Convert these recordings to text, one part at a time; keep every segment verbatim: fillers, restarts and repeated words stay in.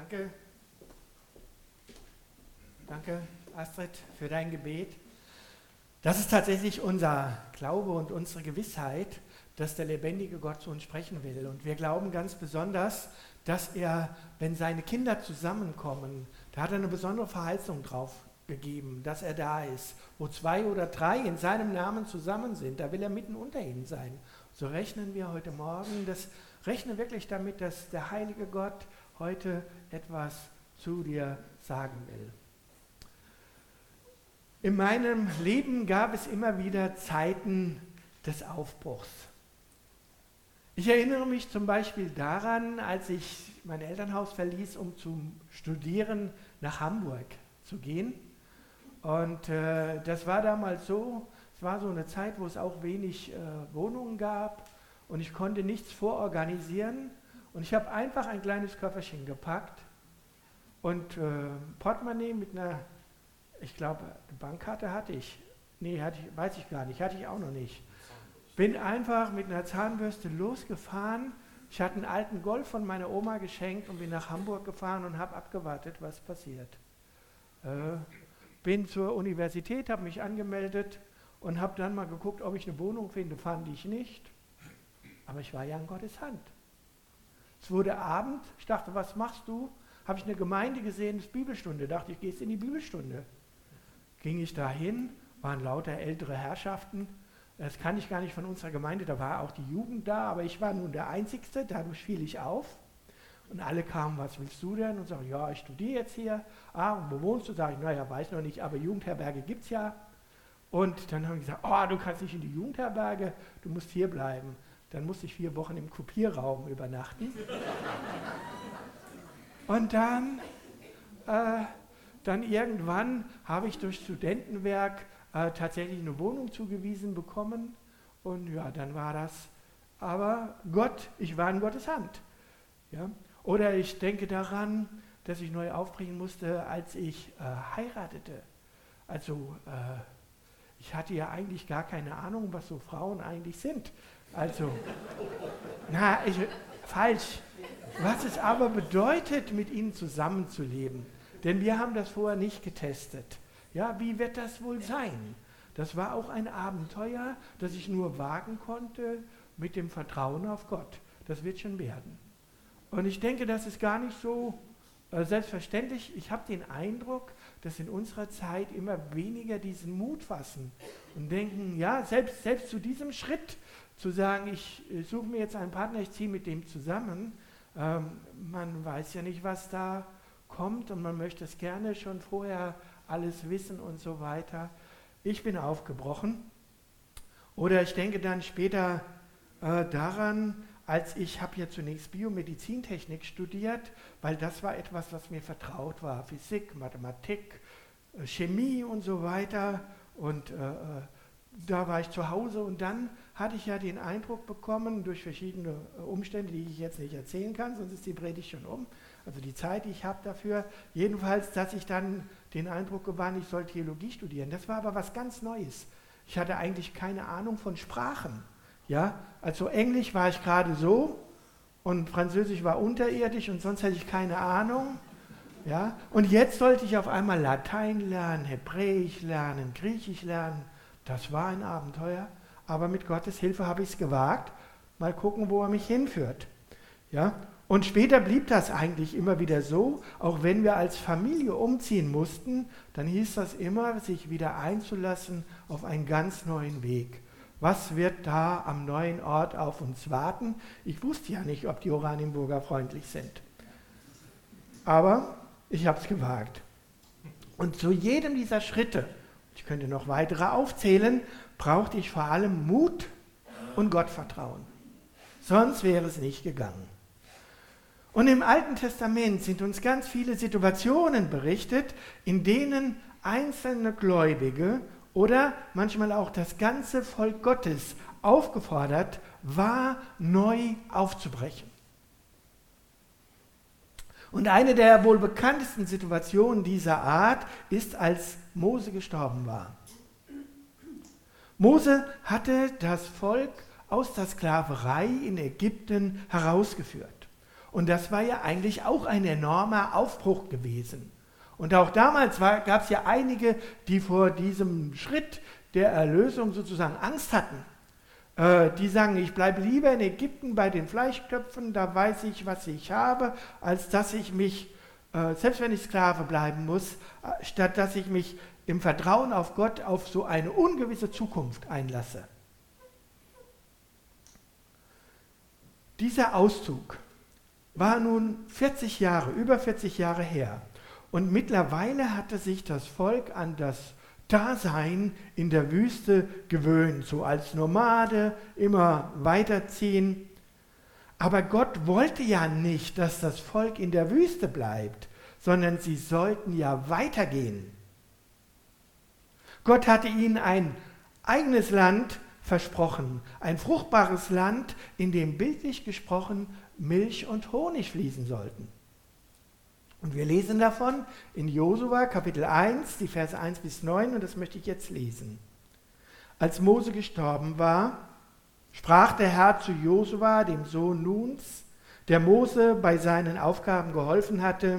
Danke. Danke, Astrid, für dein Gebet. Das ist tatsächlich unser Glaube und unsere Gewissheit, dass der lebendige Gott zu uns sprechen will. Und wir glauben ganz besonders, dass er, wenn seine Kinder zusammenkommen, da hat er eine besondere Verheißung drauf gegeben, dass er da ist. Wo zwei oder drei in seinem Namen zusammen sind, da will er mitten unter ihnen sein. So rechnen wir heute Morgen, das rechne wirklich damit, dass der heilige Gott heute etwas zu dir sagen will. In meinem Leben gab es immer wieder Zeiten des Aufbruchs. Ich erinnere mich zum Beispiel daran, als ich mein Elternhaus verließ, um zum Studieren nach Hamburg zu gehen. Und äh, das war damals so, es war so eine Zeit, wo es auch wenig äh, Wohnungen gab und ich konnte nichts vororganisieren. Und ich habe einfach ein kleines Köfferchen gepackt und äh, Portemonnaie mit einer, ich glaube, eine Bankkarte hatte ich. Nee, hatte ich, weiß ich gar nicht, hatte ich auch noch nicht. Bin einfach mit einer Zahnbürste losgefahren. Ich hatte einen alten Golf von meiner Oma geschenkt und bin nach Hamburg gefahren und habe abgewartet, was passiert. Äh, bin zur Universität, habe mich angemeldet und habe dann mal geguckt, ob ich eine Wohnung finde. Fand ich nicht, aber ich war ja in Gottes Hand. Es wurde Abend, ich dachte, was machst du? Habe ich eine Gemeinde gesehen, es ist Bibelstunde, dachte ich, gehst in die Bibelstunde. Ging ich dahin, waren lauter ältere Herrschaften, das kann ich gar nicht von unserer Gemeinde, da war auch die Jugend da, aber ich war nun der Einzigste, dadurch fiel ich auf. Und alle kamen, was willst du denn? Und sagen, ja, ich studiere jetzt hier. Ah, und wo wohnst du? Sag ich, naja, weiß noch nicht, aber Jugendherberge gibt es ja. Und dann haben die gesagt, oh, du kannst nicht in die Jugendherberge, du musst hier bleiben. Dann musste ich vier Wochen im Kopierraum übernachten. Und dann, äh, dann irgendwann habe ich durch Studentenwerk äh, tatsächlich eine Wohnung zugewiesen bekommen. Und ja, dann war das. Aber Gott, ich war in Gottes Hand. Ja? Oder ich denke daran, dass ich neu aufbringen musste, als ich äh, heiratete. Also äh, ich hatte ja eigentlich gar keine Ahnung, was so Frauen eigentlich sind. Also, na, ich, falsch. Was es aber bedeutet, mit ihnen zusammenzuleben. Denn wir haben das vorher nicht getestet. Ja, wie wird das wohl sein? Das war auch ein Abenteuer, das ich nur wagen konnte mit dem Vertrauen auf Gott. Das wird schon werden. Und ich denke, das ist gar nicht so äh, selbstverständlich. Ich habe den Eindruck, dass in unserer Zeit immer weniger diesen Mut fassen und denken, ja, selbst, selbst zu diesem Schritt zu sagen, ich äh, suche mir jetzt einen Partner, ich ziehe mit dem zusammen. Ähm, man weiß ja nicht, was da kommt und man möchte es gerne schon vorher alles wissen und so weiter. Ich bin aufgebrochen. Oder ich denke dann später äh, daran, als ich habe ja zunächst Biomedizintechnik studiert, weil das war etwas, was mir vertraut war. Physik, Mathematik, äh, Chemie und so weiter. Und äh, da war ich zu Hause und dann hatte ich ja den Eindruck bekommen, durch verschiedene Umstände, die ich jetzt nicht erzählen kann, sonst ist die Predigt schon um, also die Zeit, die ich habe dafür, jedenfalls, dass ich dann den Eindruck gewann, ich soll Theologie studieren. Das war aber was ganz Neues. Ich hatte eigentlich keine Ahnung von Sprachen. Ja? Also Englisch war ich gerade so und Französisch war unterirdisch und sonst hatte ich keine Ahnung. Ja? Und jetzt sollte ich auf einmal Latein lernen, Hebräisch lernen, Griechisch lernen. Das war ein Abenteuer, aber mit Gottes Hilfe habe ich es gewagt. Mal gucken, wo er mich hinführt. Ja? Und später blieb das eigentlich immer wieder so, auch wenn wir als Familie umziehen mussten, dann hieß das immer, sich wieder einzulassen auf einen ganz neuen Weg. Was wird da am neuen Ort auf uns warten? Ich wusste ja nicht, ob die Oranienburger freundlich sind. Aber ich habe es gewagt. Und zu jedem dieser Schritte, ich könnte noch weitere aufzählen, brauchte ich vor allem Mut und Gottvertrauen. Sonst wäre es nicht gegangen. Und im Alten Testament sind uns ganz viele Situationen berichtet, in denen einzelne Gläubige oder manchmal auch das ganze Volk Gottes aufgefordert war, neu aufzubrechen. Und eine der wohl bekanntesten Situationen dieser Art ist, als Mose gestorben war. Mose hatte das Volk aus der Sklaverei in Ägypten herausgeführt. Und das war ja eigentlich auch ein enormer Aufbruch gewesen. Und auch damals gab es ja einige, die vor diesem Schritt der Erlösung sozusagen Angst hatten. Äh, die sagen, ich bleibe lieber in Ägypten bei den Fleischköpfen, da weiß ich, was ich habe, als dass ich mich, äh, selbst wenn ich Sklave bleiben muss, äh, statt dass ich mich im Vertrauen auf Gott auf so eine ungewisse Zukunft einlasse. Dieser Auszug war nun vierzig Jahre, über vierzig Jahre her. Und mittlerweile hatte sich das Volk an das Dasein in der Wüste gewöhnt, so als Nomade immer weiterziehen. Aber Gott wollte ja nicht, dass das Volk in der Wüste bleibt, sondern sie sollten ja weitergehen. Gott hatte ihnen ein eigenes Land versprochen, ein fruchtbares Land, in dem bildlich gesprochen Milch und Honig fließen sollten. Und wir lesen davon in Josua Kapitel eins, die Verse eins bis neun, und das möchte ich jetzt lesen. Als Mose gestorben war, sprach der Herr zu Josua, dem Sohn Nuns, der Mose bei seinen Aufgaben geholfen hatte: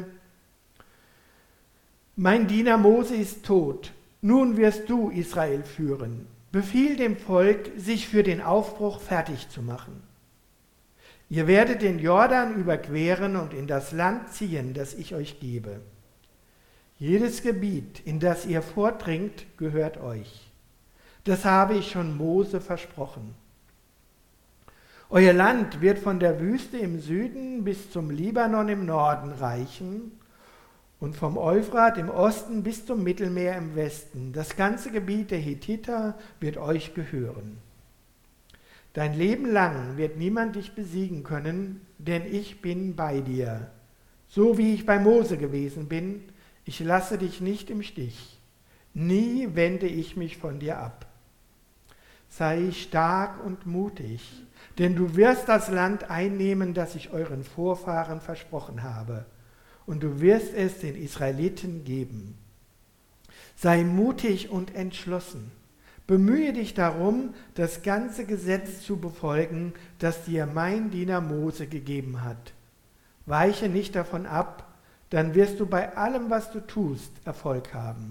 Mein Diener Mose ist tot, nun wirst du Israel führen. Befiehl dem Volk, sich für den Aufbruch fertig zu machen. Ihr werdet den Jordan überqueren und in das Land ziehen, das ich euch gebe. Jedes Gebiet, in das ihr vordringt, gehört euch. Das habe ich schon Mose versprochen. Euer Land wird von der Wüste im Süden bis zum Libanon im Norden reichen und vom Euphrat im Osten bis zum Mittelmeer im Westen. Das ganze Gebiet der Hethiter wird euch gehören. Dein Leben lang wird niemand dich besiegen können, denn ich bin bei dir. So wie ich bei Mose gewesen bin, ich lasse dich nicht im Stich. Nie wende ich mich von dir ab. Sei stark und mutig, denn du wirst das Land einnehmen, das ich euren Vorfahren versprochen habe. Und du wirst es den Israeliten geben. Sei mutig und entschlossen. Bemühe dich darum, das ganze Gesetz zu befolgen, das dir mein Diener Mose gegeben hat. Weiche nicht davon ab, dann wirst du bei allem, was du tust, Erfolg haben.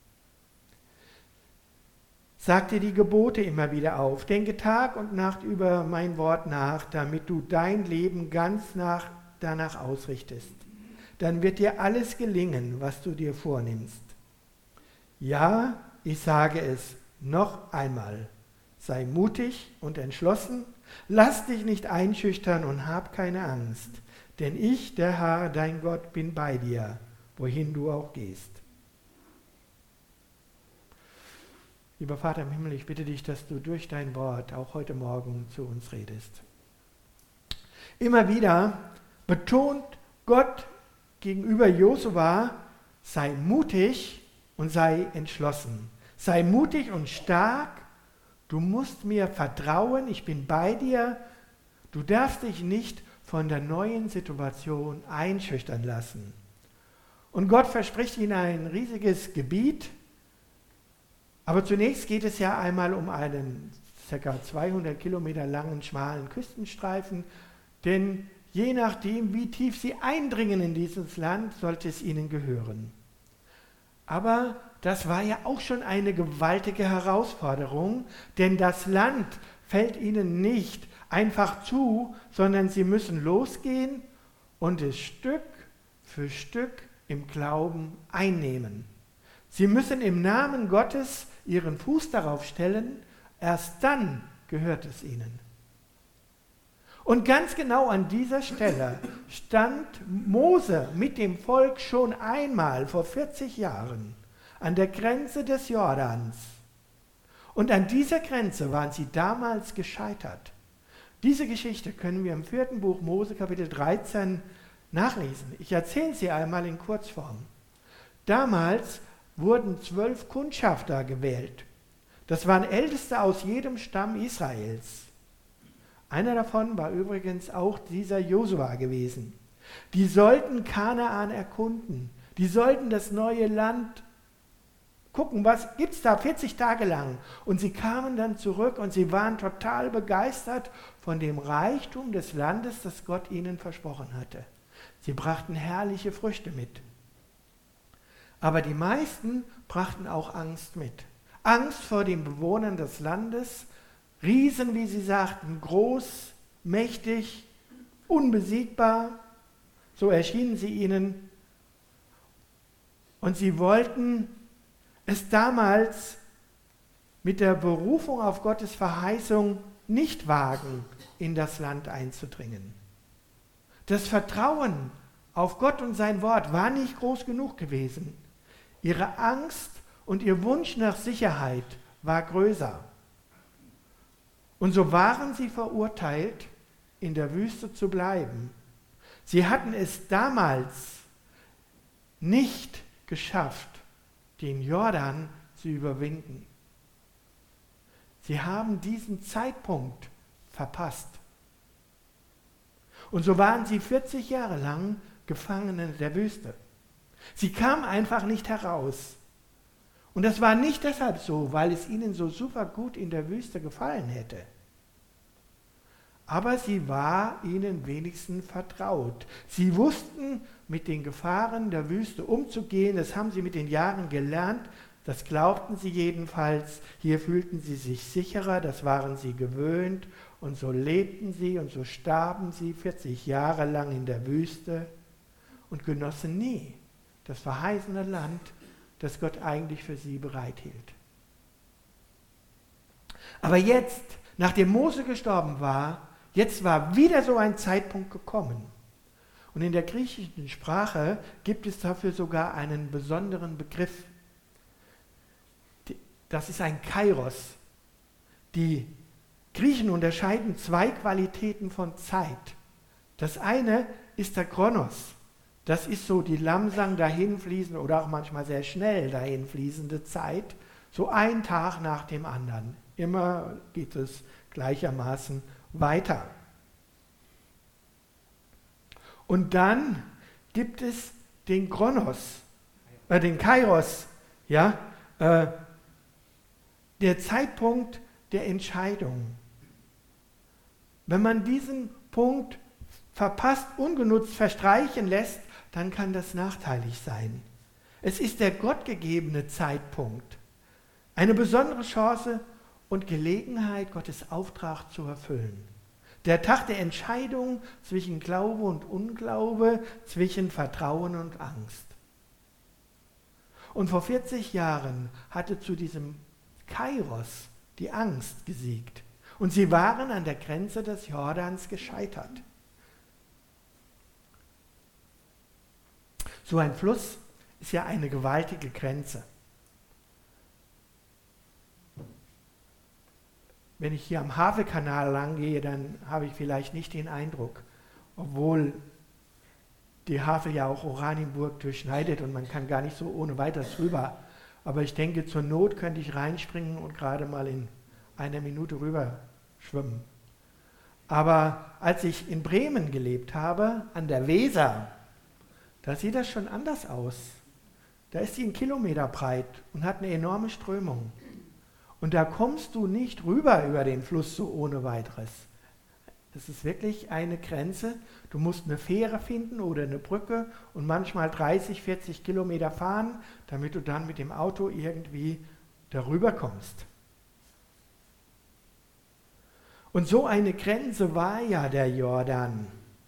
Sag dir die Gebote immer wieder auf, denke Tag und Nacht über mein Wort nach, damit du dein Leben ganz nach, danach ausrichtest. Dann wird dir alles gelingen, was du dir vornimmst. Ja, ich sage es noch einmal, sei mutig und entschlossen, lass dich nicht einschüchtern und hab keine Angst, denn ich, der Herr, dein Gott, bin bei dir, wohin du auch gehst. Lieber Vater im Himmel, ich bitte dich, dass du durch dein Wort auch heute Morgen zu uns redest. Immer wieder betont Gott gegenüber Josua, sei mutig und sei entschlossen. Sei mutig und stark, du musst mir vertrauen, ich bin bei dir. Du darfst dich nicht von der neuen Situation einschüchtern lassen. Und Gott verspricht ihnen ein riesiges Gebiet, aber zunächst geht es ja einmal um einen ca. zweihundert Kilometer langen, schmalen Küstenstreifen, denn je nachdem, wie tief sie eindringen in dieses Land, sollte es ihnen gehören. Aber das war ja auch schon eine gewaltige Herausforderung, denn das Land fällt ihnen nicht einfach zu, sondern sie müssen losgehen und es Stück für Stück im Glauben einnehmen. Sie müssen im Namen Gottes ihren Fuß darauf stellen, erst dann gehört es ihnen. Und ganz genau an dieser Stelle stand Mose mit dem Volk schon einmal vor vierzig Jahren an der Grenze des Jordans. Und an dieser Grenze waren sie damals gescheitert. Diese Geschichte können wir im vierten Buch Mose, Kapitel dreizehn, nachlesen. Ich erzähle sie einmal in Kurzform. Damals wurden zwölf Kundschafter gewählt. Das waren Älteste aus jedem Stamm Israels. Einer davon war übrigens auch dieser Josua gewesen. Die sollten Kanaan erkunden. Die sollten das neue Land gucken, was gibt es da vierzig Tage lang. Und sie kamen dann zurück und sie waren total begeistert von dem Reichtum des Landes, das Gott ihnen versprochen hatte. Sie brachten herrliche Früchte mit. Aber die meisten brachten auch Angst mit. Angst vor den Bewohnern des Landes, Riesen, wie sie sagten, groß, mächtig, unbesiegbar. So erschienen sie ihnen. Und sie wollten es damals mit der Berufung auf Gottes Verheißung nicht wagen, in das Land einzudringen. Das Vertrauen auf Gott und sein Wort war nicht groß genug gewesen. Ihre Angst und ihr Wunsch nach Sicherheit war größer. Und so waren sie verurteilt, in der Wüste zu bleiben. Sie hatten es damals nicht geschafft, den Jordan zu überwinden. Sie haben diesen Zeitpunkt verpasst. Und so waren sie vierzig Jahre lang Gefangene der Wüste. Sie kamen einfach nicht heraus. Und das war nicht deshalb so, weil es ihnen so super gut in der Wüste gefallen hätte. Aber sie war ihnen wenigstens vertraut. Sie wussten, mit den Gefahren der Wüste umzugehen. Das haben sie mit den Jahren gelernt. Das glaubten sie jedenfalls. Hier fühlten sie sich sicherer, das waren sie gewöhnt. Und so lebten sie und so starben sie vierzig Jahre lang in der Wüste und genossen nie das verheißene Land, das Gott eigentlich für sie bereithielt. Aber jetzt, nachdem Mose gestorben war, jetzt war wieder so ein Zeitpunkt gekommen. Und in der griechischen Sprache gibt es dafür sogar einen besonderen Begriff. Das ist ein Kairos. Die Griechen unterscheiden zwei Qualitäten von Zeit. Das eine ist der Chronos. Das ist so die langsam dahinfließende oder auch manchmal sehr schnell dahinfließende Zeit. So ein Tag nach dem anderen. Immer geht es gleichermaßen weiter. Und dann gibt es den Chronos, äh, den Kairos, ja, äh, der Zeitpunkt der Entscheidung. Wenn man diesen Punkt verpasst, ungenutzt verstreichen lässt, dann kann das nachteilig sein. Es ist der gottgegebene Zeitpunkt, eine besondere Chance und Gelegenheit, Gottes Auftrag zu erfüllen. Der Tag der Entscheidung zwischen Glaube und Unglaube, zwischen Vertrauen und Angst. Und vor vierzig Jahren hatte zu diesem Kairos die Angst gesiegt. Und sie waren an der Grenze des Jordans gescheitert. So ein Fluss ist ja eine gewaltige Grenze. Wenn ich hier am Havelkanal lang gehe, dann habe ich vielleicht nicht den Eindruck, obwohl die Havel ja auch Oranienburg durchschneidet und man kann gar nicht so ohne weiteres rüber. Aber ich denke, zur Not könnte ich reinspringen und gerade mal in einer Minute rüber schwimmen. Aber als ich in Bremen gelebt habe, an der Weser, da sieht das schon anders aus. Da ist sie einen Kilometer breit und hat eine enorme Strömung. Und da kommst du nicht rüber über den Fluss so ohne weiteres. Das ist wirklich eine Grenze. Du musst eine Fähre finden oder eine Brücke und manchmal dreißig, vierzig Kilometer fahren, damit du dann mit dem Auto irgendwie darüber kommst. Und so eine Grenze war ja der Jordan.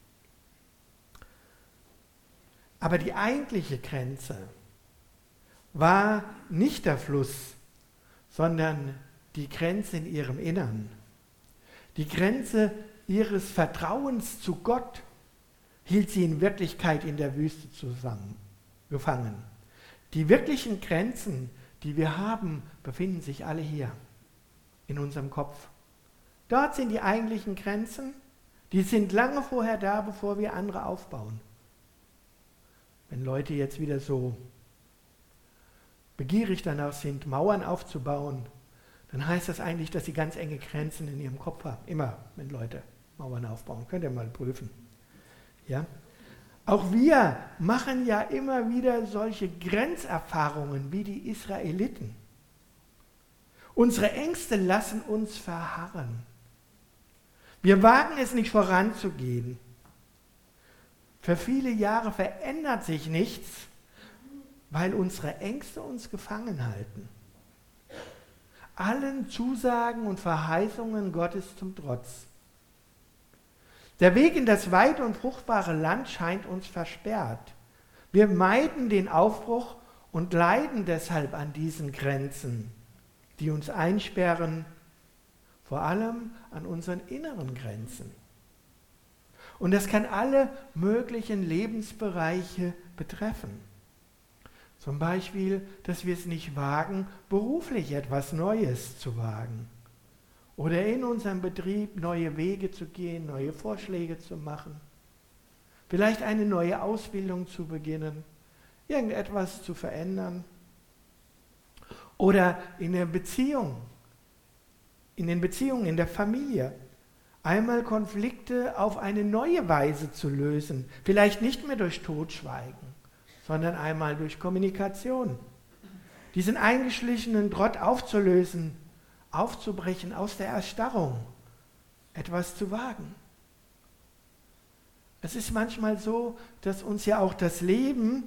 Aber die eigentliche Grenze war nicht der Fluss, sondern die Grenze in ihrem Innern. Die Grenze ihres Vertrauens zu Gott hielt sie in Wirklichkeit in der Wüste zusammen, gefangen. Die wirklichen Grenzen, die wir haben, befinden sich alle hier in unserem Kopf. Dort sind die eigentlichen Grenzen, die sind lange vorher da, bevor wir andere aufbauen. Wenn Leute jetzt wieder so begierig danach sind, Mauern aufzubauen, dann heißt das eigentlich, dass sie ganz enge Grenzen in ihrem Kopf haben. Immer, wenn Leute Mauern aufbauen. Könnt ihr mal prüfen. Ja? Auch wir machen ja immer wieder solche Grenzerfahrungen wie die Israeliten. Unsere Ängste lassen uns verharren. Wir wagen es nicht voranzugehen. Für viele Jahre verändert sich nichts, weil unsere Ängste uns gefangen halten. Allen Zusagen und Verheißungen Gottes zum Trotz. Der Weg in das weite und fruchtbare Land scheint uns versperrt. Wir meiden den Aufbruch und leiden deshalb an diesen Grenzen, die uns einsperren, vor allem an unseren inneren Grenzen. Und das kann alle möglichen Lebensbereiche betreffen. Zum Beispiel, dass wir es nicht wagen, beruflich etwas Neues zu wagen. Oder in unserem Betrieb neue Wege zu gehen, neue Vorschläge zu machen. Vielleicht eine neue Ausbildung zu beginnen, irgendetwas zu verändern. Oder in der Beziehung, in den Beziehungen, in der Familie, einmal Konflikte auf eine neue Weise zu lösen. Vielleicht nicht mehr durch Totschweigen, sondern einmal durch Kommunikation. Diesen eingeschlichenen Trott aufzulösen, aufzubrechen aus der Erstarrung, etwas zu wagen. Es ist manchmal so, dass uns ja auch das Leben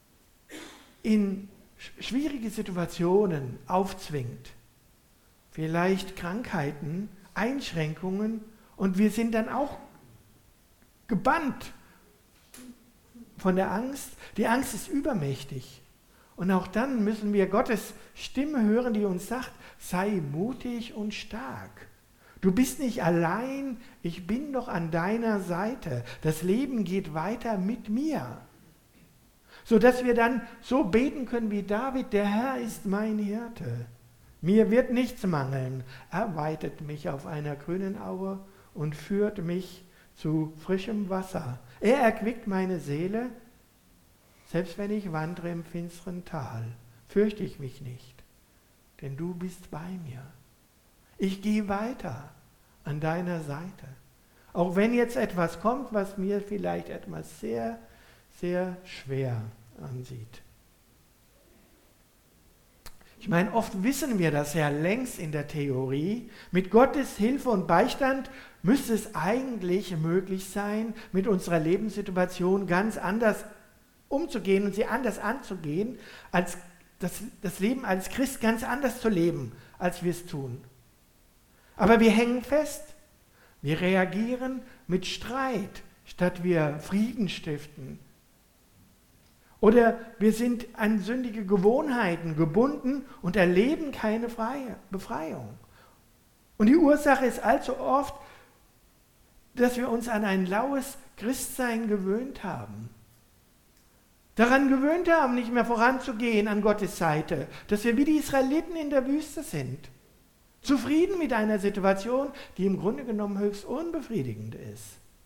in schwierige Situationen aufzwingt. Vielleicht Krankheiten, Einschränkungen, und wir sind dann auch gebannt von der Angst. Die Angst ist übermächtig. Und auch dann müssen wir Gottes Stimme hören, die uns sagt, sei mutig und stark. Du bist nicht allein, ich bin doch an deiner Seite. Das Leben geht weiter mit mir. Sodass wir dann so beten können wie David, der Herr ist mein Hirte. Mir wird nichts mangeln. Er weidet mich auf einer grünen Aue und führt mich zu frischem Wasser. Er erquickt meine Seele. Selbst wenn ich wandere im finsteren Tal, fürchte ich mich nicht, denn du bist bei mir. Ich gehe weiter an deiner Seite. Auch wenn jetzt etwas kommt, was mir vielleicht etwas sehr, sehr schwer ansieht. Ich meine, oft wissen wir das ja längst in der Theorie. Mit Gottes Hilfe und Beistand müsste es eigentlich möglich sein, mit unserer Lebenssituation ganz anders umzugehen und sie anders anzugehen, als das, das Leben als Christ ganz anders zu leben, als wir es tun. Aber wir hängen fest. Wir reagieren mit Streit, statt wir Frieden stiften. Oder wir sind an sündige Gewohnheiten gebunden und erleben keine freie Befreiung. Und die Ursache ist allzu oft, dass wir uns an ein laues Christsein gewöhnt haben. Daran gewöhnt haben, nicht mehr voranzugehen an Gottes Seite, dass wir wie die Israeliten in der Wüste sind. Zufrieden mit einer Situation, die im Grunde genommen höchst unbefriedigend ist.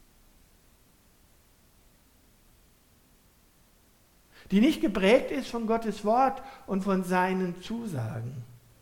Die nicht geprägt ist von Gottes Wort und von seinen Zusagen.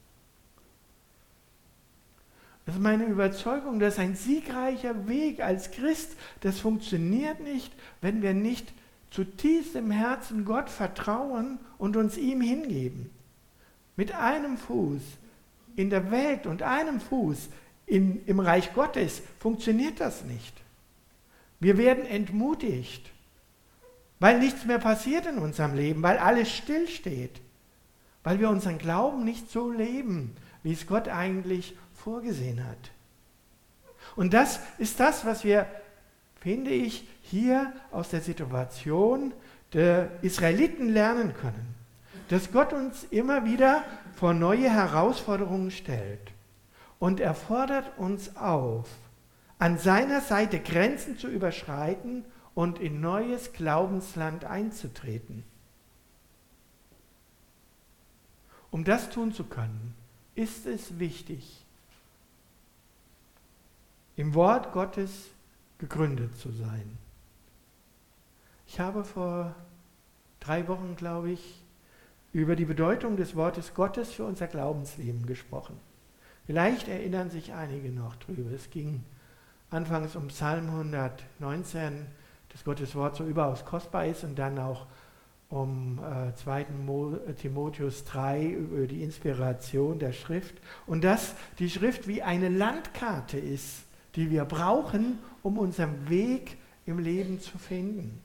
Das ist meine Überzeugung, dass ein siegreicher Weg als Christ, das funktioniert nicht, wenn wir nicht zutiefst im Herzen Gott vertrauen und uns ihm hingeben. Mit einem Fuß in der Welt und einem Fuß in, im Reich Gottes funktioniert das nicht. Wir werden entmutigt, weil nichts mehr passiert in unserem Leben, weil alles stillsteht, weil wir unseren Glauben nicht so leben, wie es Gott eigentlich vorgesehen hat. Und das ist das, was wir, finde ich, hier aus der Situation der Israeliten lernen können. Dass Gott uns immer wieder vor neue Herausforderungen stellt. Und er fordert uns auf, an seiner Seite Grenzen zu überschreiten und in neues Glaubensland einzutreten. Um das tun zu können, ist es wichtig, im Wort Gottes gegründet zu sein. Ich habe vor drei Wochen, glaube ich, über die Bedeutung des Wortes Gottes für unser Glaubensleben gesprochen. Vielleicht erinnern sich einige noch drüber. Es ging anfangs um Psalm hundertneunzehn, dass Gottes Wort so überaus kostbar ist und dann auch um äh, zweiten Timotheus drei über die Inspiration der Schrift und dass die Schrift wie eine Landkarte ist, die wir brauchen, um unseren Weg im Leben zu finden.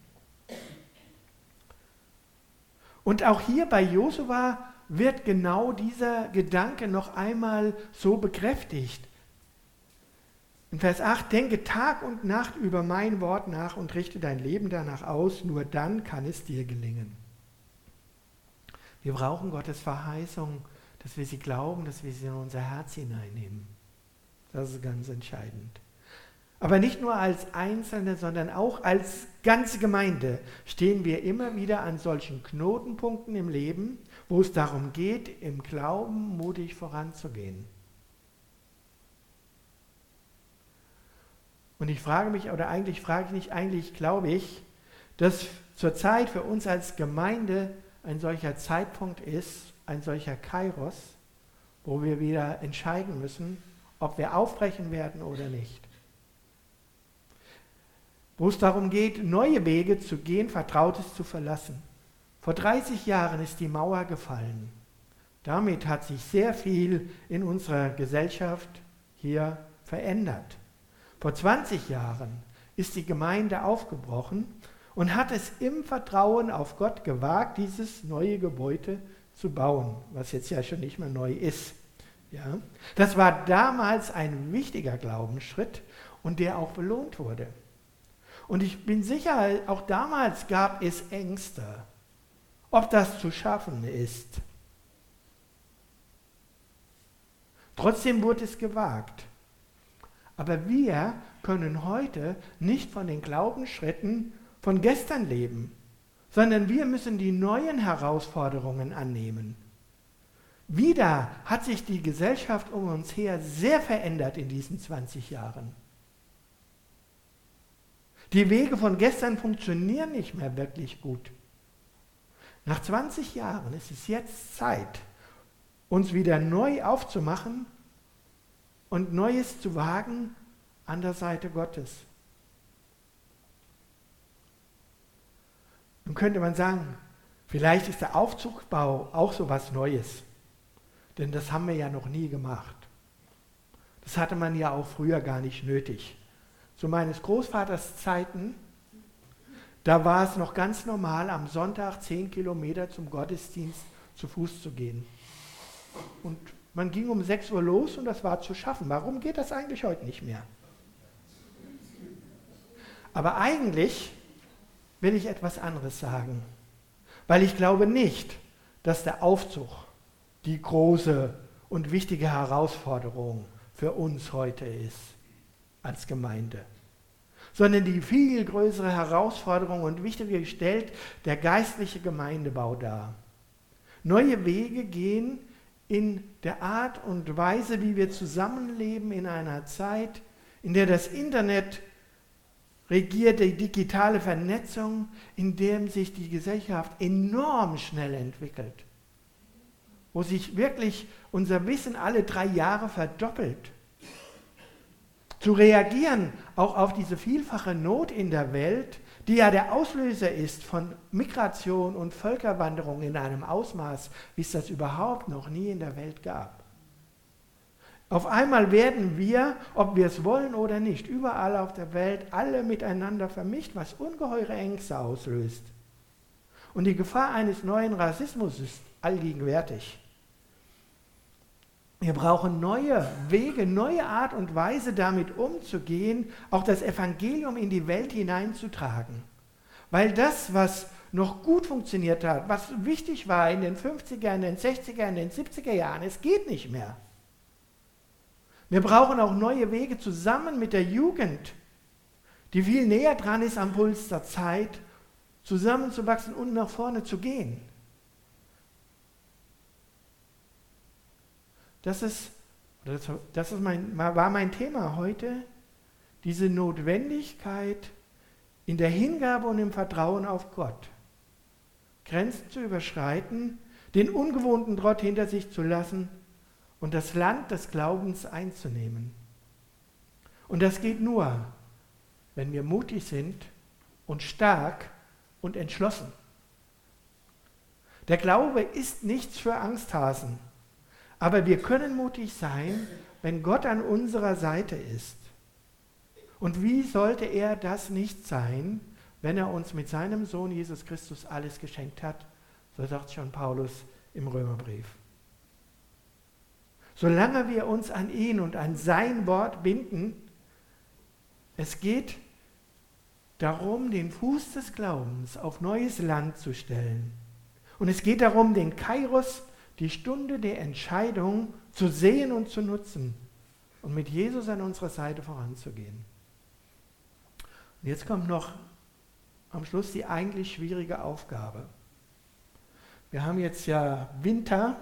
Und auch hier bei Josua wird genau dieser Gedanke noch einmal so bekräftigt. In Vers acht, denke Tag und Nacht über mein Wort nach und richte dein Leben danach aus, nur dann kann es dir gelingen. Wir brauchen Gottes Verheißung, dass wir sie glauben, dass wir sie in unser Herz hineinnehmen. Das ist ganz entscheidend. Aber nicht nur als Einzelne, sondern auch als ganze Gemeinde stehen wir immer wieder an solchen Knotenpunkten im Leben, wo es darum geht, im Glauben mutig voranzugehen. Und ich frage mich, oder eigentlich frage ich nicht, eigentlich glaube ich, dass zurzeit für uns als Gemeinde ein solcher Zeitpunkt ist, ein solcher Kairos, wo wir wieder entscheiden müssen, ob wir aufbrechen werden oder nicht. Wo es darum geht, neue Wege zu gehen, Vertrautes zu verlassen. Vor dreißig Jahren ist die Mauer gefallen. Damit hat sich sehr viel in unserer Gesellschaft hier verändert. Vor zwanzig Jahren ist die Gemeinde aufgebrochen und hat es im Vertrauen auf Gott gewagt, dieses neue Gebäude zu bauen, was jetzt ja schon nicht mehr neu ist. Ja? Das war damals ein wichtiger Glaubensschritt und der auch belohnt wurde. Und ich bin sicher, auch damals gab es Ängste, ob das zu schaffen ist. Trotzdem wurde es gewagt. Aber wir können heute nicht von den Glaubensschritten von gestern leben, sondern wir müssen die neuen Herausforderungen annehmen. Wieder hat sich die Gesellschaft um uns her sehr verändert in diesen zwanzig Jahren. Die Wege von gestern funktionieren nicht mehr wirklich gut. Nach zwanzig Jahren ist es jetzt Zeit, uns wieder neu aufzumachen und Neues zu wagen an der Seite Gottes. Nun könnte man sagen, vielleicht ist der Aufzugsbau auch so was Neues, denn das haben wir ja noch nie gemacht. Das hatte man ja auch früher gar nicht nötig. Zu meines Großvaters Zeiten, da war es noch ganz normal, am Sonntag zehn Kilometer zum Gottesdienst zu Fuß zu gehen. Und man ging um sechs Uhr los und das war zu schaffen. Warum geht das eigentlich heute nicht mehr? Aber eigentlich will ich etwas anderes sagen, weil ich glaube nicht, dass der Aufzug die große und wichtige Herausforderung für uns heute ist als Gemeinde, sondern die viel größere Herausforderung und wichtiger stellt der geistliche Gemeindebau dar. Neue Wege gehen in der Art und Weise, wie wir zusammenleben in einer Zeit, in der das Internet regiert, die digitale Vernetzung, in der sich die Gesellschaft enorm schnell entwickelt, wo sich wirklich unser Wissen alle drei Jahre verdoppelt. Zu reagieren auch auf diese vielfache Not in der Welt, die ja der Auslöser ist von Migration und Völkerwanderung in einem Ausmaß, wie es das überhaupt noch nie in der Welt gab. Auf einmal werden wir, ob wir es wollen oder nicht, überall auf der Welt alle miteinander vermischt, was ungeheure Ängste auslöst. Und die Gefahr eines neuen Rassismus ist allgegenwärtig. Wir brauchen neue Wege, neue Art und Weise, damit umzugehen, auch das Evangelium in die Welt hineinzutragen. Weil das, was noch gut funktioniert hat, was wichtig war in den fünfziger, in den sechziger, in den siebziger Jahren, es geht nicht mehr. Wir brauchen auch neue Wege zusammen mit der Jugend, die viel näher dran ist am Puls der Zeit, zusammenzuwachsen und nach vorne zu gehen. Das ist, das ist mein, war mein Thema heute, diese Notwendigkeit in der Hingabe und im Vertrauen auf Gott, Grenzen zu überschreiten, den ungewohnten Trott hinter sich zu lassen und das Land des Glaubens einzunehmen. Und das geht nur, wenn wir mutig sind und stark und entschlossen. Der Glaube ist nichts für Angsthasen, aber wir können mutig sein, wenn Gott an unserer Seite ist. Und wie sollte er das nicht sein, wenn er uns mit seinem Sohn Jesus Christus alles geschenkt hat? So sagt schon Paulus im Römerbrief. Solange wir uns an ihn und an sein Wort binden, es geht darum, den Fuß des Glaubens auf neues Land zu stellen. Und es geht darum, den Kairos, die Stunde der Entscheidung, zu sehen und zu nutzen und mit Jesus an unserer Seite voranzugehen. Und jetzt kommt noch am Schluss die eigentlich schwierige Aufgabe. Wir haben jetzt ja Winter,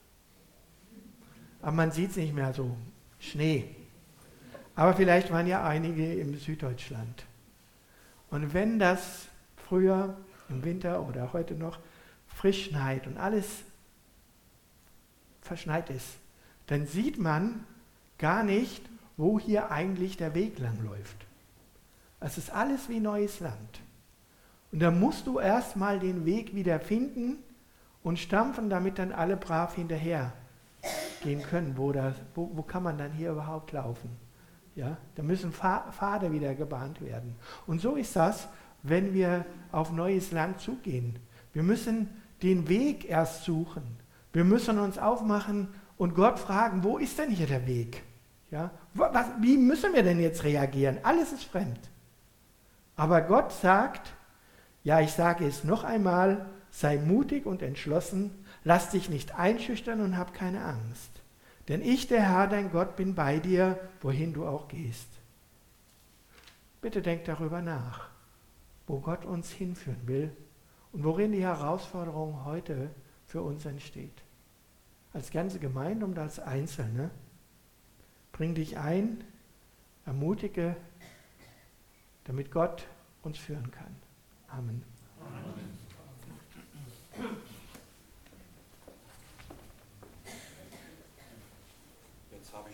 aber man sieht es nicht mehr so, Schnee. Aber vielleicht waren ja einige im Süddeutschland. Und wenn das früher im Winter oder heute noch frisch schneit und alles verschneit ist, dann sieht man gar nicht, wo hier eigentlich der Weg lang läuft. Es ist alles wie neues Land. Und da musst du erstmal den Weg wieder finden und stampfen, damit dann alle brav hinterher gehen können. Wo, das, wo, wo kann man dann hier überhaupt laufen? Ja, da müssen Pfade wieder gebahnt werden. Und so ist das, wenn wir auf neues Land zugehen. Wir müssen den Weg erst suchen. Wir müssen uns aufmachen und Gott fragen, wo ist denn hier der Weg? Ja, was, wie müssen wir denn jetzt reagieren? Alles ist fremd. Aber Gott sagt, ja, ich sage es noch einmal, sei mutig und entschlossen, lass dich nicht einschüchtern und hab keine Angst. Denn ich, der Herr, dein Gott, bin bei dir, wohin du auch gehst. Bitte denk darüber nach, wo Gott uns hinführen will und worin die Herausforderung heute für uns entsteht. Als ganze Gemeinde und als Einzelne. Bring dich ein, ermutige, damit Gott uns führen kann. Amen.